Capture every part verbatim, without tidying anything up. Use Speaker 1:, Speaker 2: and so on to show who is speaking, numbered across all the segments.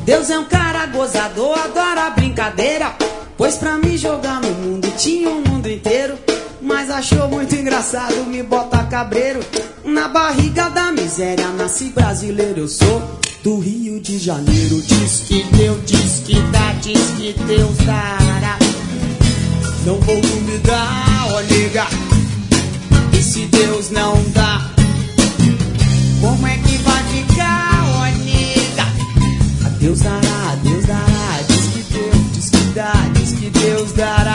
Speaker 1: Deus é um cara gozador, adora brincadeira. Pois pra me jogar no mundo tinha o mundo inteiro. Mas achou muito engraçado me botar cabreiro. Na barriga da miséria nasci brasileiro. Eu sou do Rio de Janeiro. Diz que Deus, diz que dá, diz que Deus dará. Não vou duvidar, ó nega. E se Deus não dá, como é que vai ficar, ó nega? A Deus dará, a Deus dará. Diz que Deus, diz que dá, diz que Deus dará.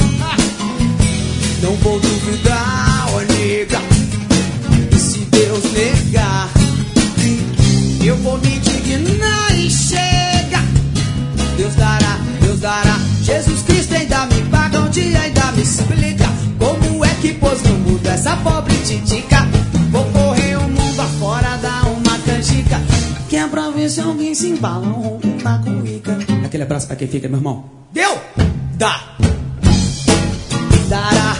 Speaker 1: Não vou duvidar, ó nega. E se Deus negar, eu vou me indignar e chega. Deus dará, Deus dará. Jesus Cristo ainda me paga um dia, ainda me explica como é que pôs no mundo essa pobre titica. Vou correr o mundo afora, dar uma canjica, que é pra ver se alguém se embala um ronco na cuíca. Aquele abraço pra quem fica, meu irmão. Deu? Dá. Dará.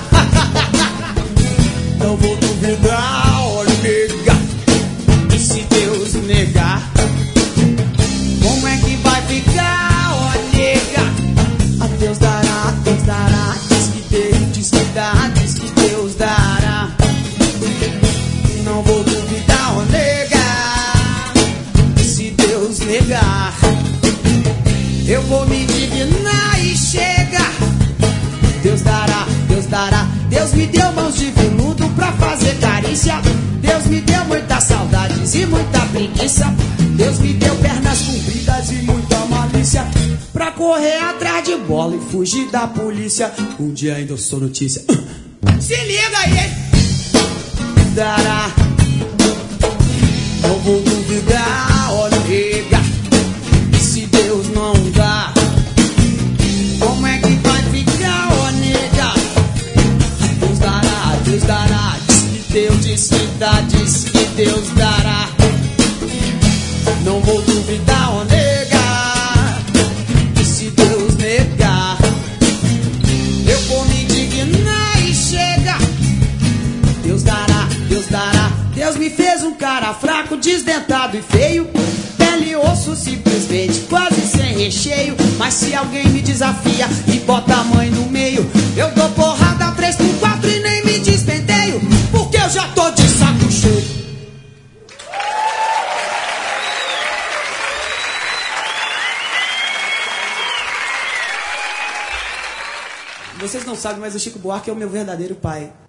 Speaker 1: Não vou duvidar, ó nega. E se Deus negar, como é que vai ficar, ó nega? A Deus dará, a Deus dará. Diz que Deus, diz que dá, diz que Deus dará. Não vou duvidar, ó nega. E se Deus negar, eu vou me indignar e chega. Deus dará, Deus dará. Deus me deu mãos de veludo pra fazer carícia. Deus me deu muitas saudades e muita preguiça. Deus me deu pernas compridas e muita malícia pra correr atrás de bola e fugir da polícia. Um dia ainda eu sou notícia. Se liga aí, hein? Dará. Não vou duvidar, ó nega. E se Deus não dá, como é que vai ficar, ó nega? Deus dará, Deus dará. Diz que Deus, diz que dá, diz que Deus dará. Não vou duvidar, ó nega. E se Deus negar, eu vou me indignar e chega. Deus dará, Deus dará. Deus me fez um cara fraco, desdentado e feio, pele e osso simplesmente, quase sem recheio. Mas se alguém me desafia e bota a mãe no meio, eu dou porrada três por quatro e nem me despenteio, porque eu já tô de saco cheio. Vocês não sabem, mas o Chico Buarque é o meu verdadeiro pai.